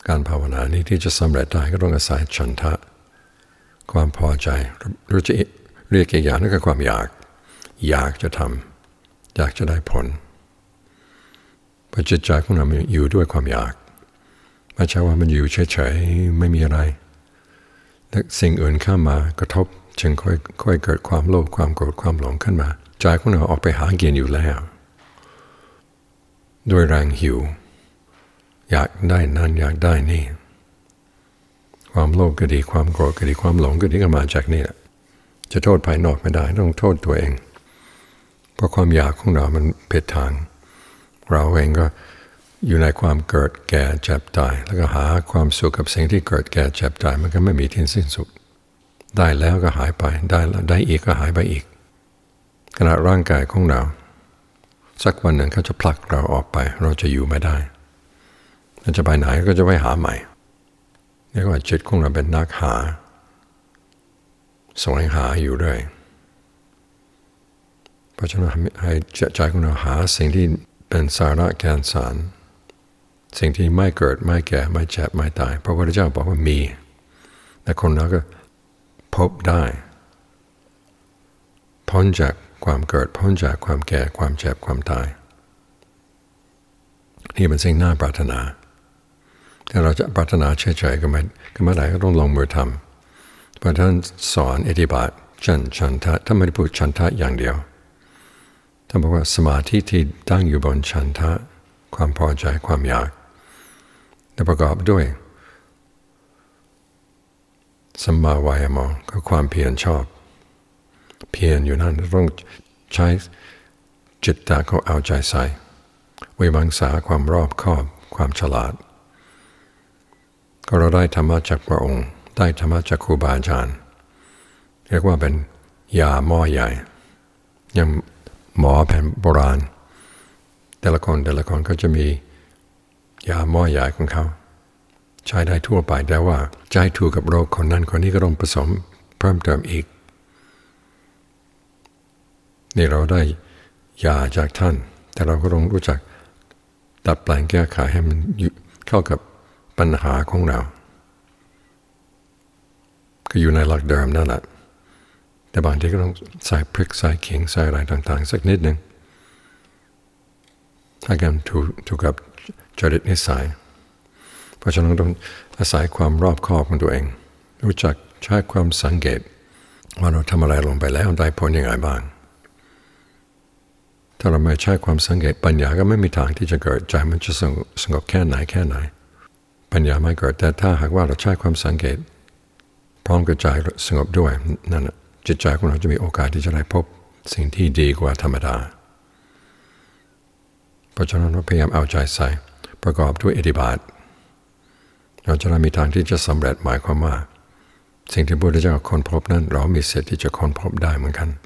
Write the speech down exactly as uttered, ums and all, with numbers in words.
การภาวนานี้ที่จะสำเร็จได้ก็ต้องอาศัยฉันทะความพอใจหรือจะเรียกอีกอย่างนึงก็ความอยากอยากจะทำอยากจะได้ผลเพราะจิตใจของเราอยู่ด้วยความอยากไม่ใช่ว่ามันอยู่เฉยๆไม่มีอะไรแต่สิ่งอื่นเข้ามากระทบจึงค่อยค่อยเกิดความโลภความโกรธความหลงขึ้นมาใจของเราออกไปหากินอยู่แล้วด้วยแรงหิวอยากได้นั่นอยากได้นี่ความโลภก็ดีความโกรธก็ดีความหลงก็ดีก็มาจากนี่แหละจะโทษภายนอกไม่ได้ต้องโทษตัวเองเพราะความอยากของเรามันผิดทางเราเองก็อยู่ในความเกิดแก่เจ็บตายแล้วก็หาความสุขกับสิ่งที่เกิดแก่เจ็บตายมันก็ไม่มีที่สิ้นสุดได้แล้วก็หายไปได้แล้วได้อีกก็หายไปอีกขณะร่างกายของเราสักวันหนึ่งเขาจะผลักเราออกไปเราจะอยู่ไม่ได้เราจะไปไหนก็จะไปหาใหม่เรียกว่าจิตของเราเป็นนักหาแสวงหาอยู่ด้วยเพราะฉะนั้นให้ใจของเราหาสิ่งที่เป็นสาระแก่นสารสิ่งที่ไม่เกิดไม่แก่ไม่เจ็บไม่ตายพระพุทธเจ้าบอกว่ามีแต่คนเราก็พบได้พ้นจากความเกิดพ้นจากความแก่ความเจ็บความตายนี่เป็นสิ่งน่าปรารถนาถ้าเราจะปรารถนาเฉยๆก็ไม่ก็ไม่ได้ก็ต้องลงมือทำเพราะท่านสอนอิทธิบาทฉันฉันทะถ้าไม่ได้พูดฉันทะอย่างเดียวท่านบอกว่าสมาธิที่ตั้งอยู่บนฉันทะความพอใจความอยากและประกอบด้วยสัมมาวายามะก็ความเพียรชอบเพียรอยู่นั่นต้องใช้จิตตะเขาเอาใจใส่วิมังสาความรอบคอบความฉลาดก็เราได้ธรรมะจากพระองค์ได้ธรรมะจากครูบาอาจารย์เรียกว่าเป็นยาหม้อใหญ่ยังหมอแผนโบราณแต่ละคนแต่ละคนก็จะมียาหม้อใหญ่ของเขาใช้ได้ทั่วไปแต่ว่าใจถูกกับโรคคนนั้นคนนี้ก็ต้องผสมเพิ่มเติมอีกนี่เราได้ยาจากท่านแต่เราก็ต้องรู้จักดัดแปลงแก้ไขให้มันเข้ากับปัญหาของเราก็อยู่ในหลักเดิมนั่นแหละแต่บางทีก็ต้องใส่พริกใส่ขิงใส่อะไรต่างๆสักนิดนึงถ้ากันถูกถูกกับจริตนิสัยเพราะฉะนั้นต้องอาศัยความรอบคอบของตัวเองรู้จักใช้ความสังเกตว่าเราทำอะไรลงไปแล้วได้ผลยังไงบ้างถ้าเราไม่ใช้ความสังเกตปัญญาก็ไม่มีทางที่จะเกิดใจมันจะสงบแค่ไหนแค่ไหนปัญญาไม่เกิดแต่ถ้าหากว่าเราใช้ความสังเกตพร้อมกับใจสงบด้วยนั่นแหละจิตใจของเราจะมีโอกาสที่จะได้พบสิ่งที่ดีกว่าธรรมดาเพราะฉะนั้นเราพยายามเอาใจใส่ประกอบด้วยอิทธิบาทเราจะได้มีทางที่จะสำเร็จหมายความว่าสิ่งที่พระพุทธเจ้าค้นพบนั้นเรามีสิทธิ์ที่จะค้นพบได้เหมือนกัน